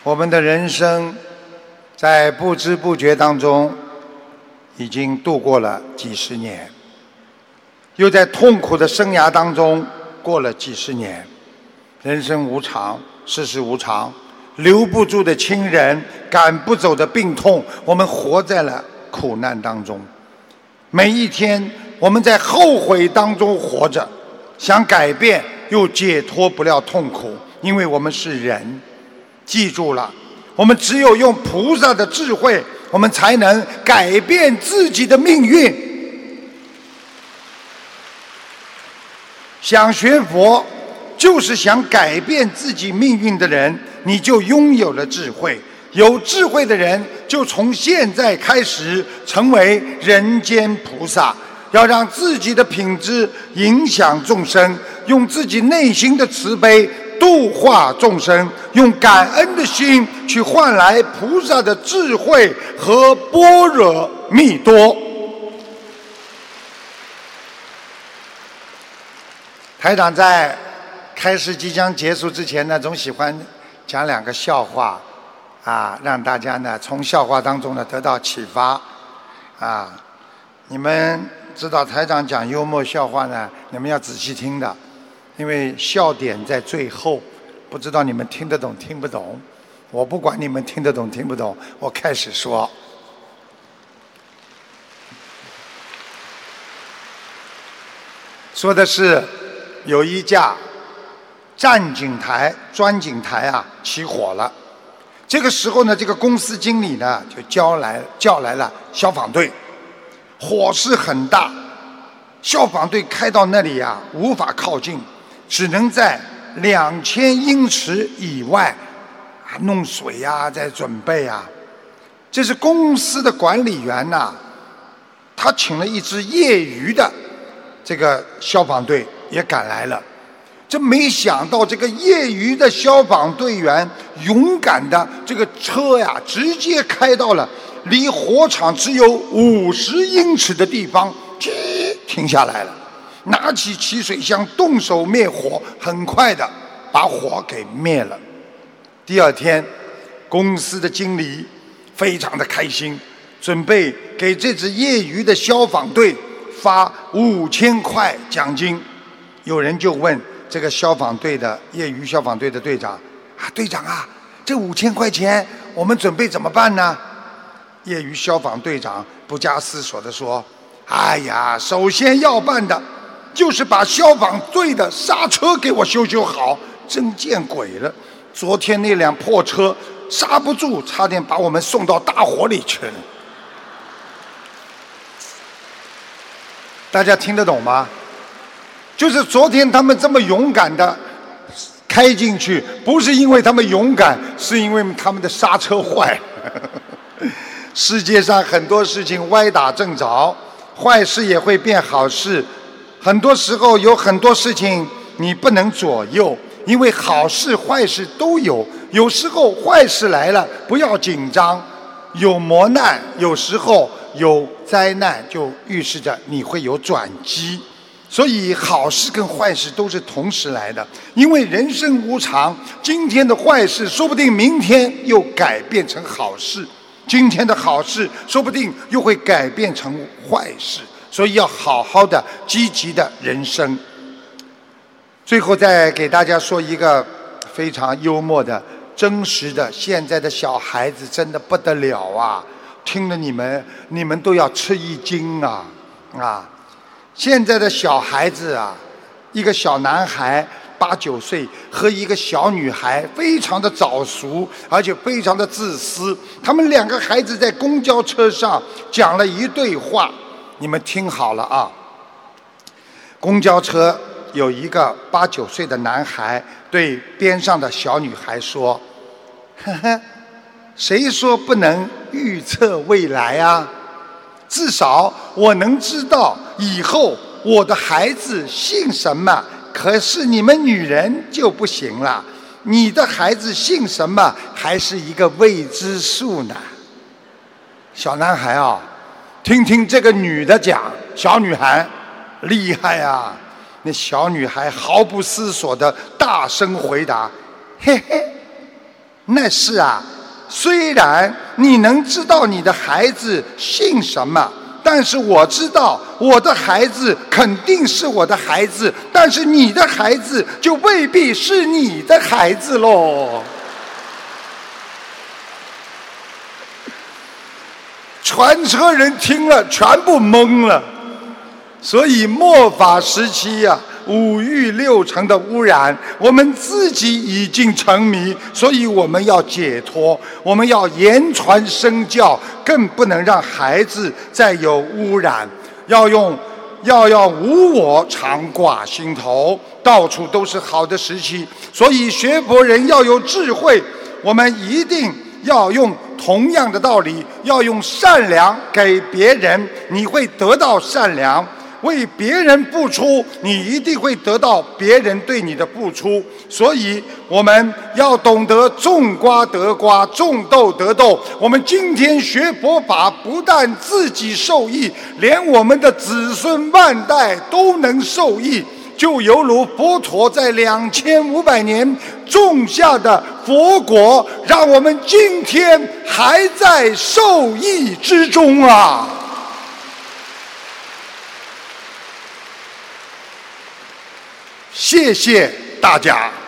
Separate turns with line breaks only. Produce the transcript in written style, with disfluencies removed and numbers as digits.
我们的人生在不知不觉当中已经度过了几十年，又在痛苦的生涯当中过了几十年。人生无常，世事无常，留不住的亲人，赶不走的病痛，我们活在了苦难当中。每一天我们在后悔当中活着，想改变又解脱不了痛苦，因为我们是人。记住了，我们只有用菩萨的智慧，我们才能改变自己的命运。想学佛就是想改变自己命运的人，你就拥有了智慧。有智慧的人就从现在开始成为人间菩萨，要让自己的品质影响众生，用自己内心的慈悲度化众生，用感恩的心去换来菩萨的智慧和般若蜜多。台长在开始即将结束之前呢，总喜欢讲两个笑话让大家呢从笑话当中呢得到启发你们知道台长讲幽默笑话呢，你们要仔细听的，因为笑点在最后，不知道你们听得懂听不懂。我不管你们听得懂听不懂，我开始说。说的是有一架钻井台起火了。这个时候呢，这个公司经理呢就叫来了消防队。火势很大，消防队开到那里无法靠近，只能在2000英尺以外弄水在准备这是公司的管理员他请了一支业余的这个消防队也赶来了。这没想到这个业余的消防队员勇敢的这个车直接开到了离火场只有50英尺的地方，停下来了，拿起起水箱动手灭火，很快的把火给灭了。第二天，公司的经理非常的开心，准备给这支业余的消防队发5000块奖金。有人就问这个业余消防队的队长队长这5000块钱我们准备怎么办呢？业余消防队长不加思索地说，首先要办的就是把消防队的刹车给我修好。真见鬼了，昨天那辆破车刹不住，差点把我们送到大火里去了。大家听得懂吗？就是昨天他们这么勇敢的开进去，不是因为他们勇敢，是因为他们的刹车坏了。世界上很多事情歪打正着，坏事也会变好事。很多时候有很多事情你不能左右，因为好事坏事都有。有时候坏事来了不要紧张，有磨难，有时候有灾难，就预示着你会有转机。所以好事跟坏事都是同时来的，因为人生无常，今天的坏事说不定明天又改变成好事，今天的好事说不定又会改变成坏事，所以要好好的积极的人生。最后再给大家说一个非常幽默的真实的，现在的小孩子真的不得了听了你们都要吃一惊现在的小孩子一个小男孩8、9岁和一个小女孩非常的早熟，而且非常的自私。他们2个孩子在公交车上讲了一对话，你们听好了公交车有一个8、9岁的男孩对边上的小女孩说：呵呵，谁说不能预测未来至少我能知道以后我的孩子姓什么，可是你们女人就不行了，你的孩子姓什么还是一个未知数呢。小男孩听听这个女的讲，小女孩厉害那小女孩毫不思索地大声回答：嘿嘿， 那是啊，虽然你能知道你的孩子姓什么，但是我知道我的孩子肯定是我的孩子，但是你的孩子就未必是你的孩子喽。全车人听了全部懵了。所以末法时期啊，五欲六尘的污染，我们自己已经沉迷，所以我们要解脱，我们要言传身教，更不能让孩子再有污染，要无我常挂心头，到处都是好的时期。所以学佛人要有智慧，我们一定要用同样的道理，要用善良给别人，你会得到善良。为别人付出，你一定会得到别人对你的付出。所以我们要懂得种瓜得瓜，种豆得豆。我们今天学佛法，不但自己受益，连我们的子孙万代都能受益，就犹如佛陀在2500年种下的佛果，让我们今天还在受益之中啊！谢谢大家。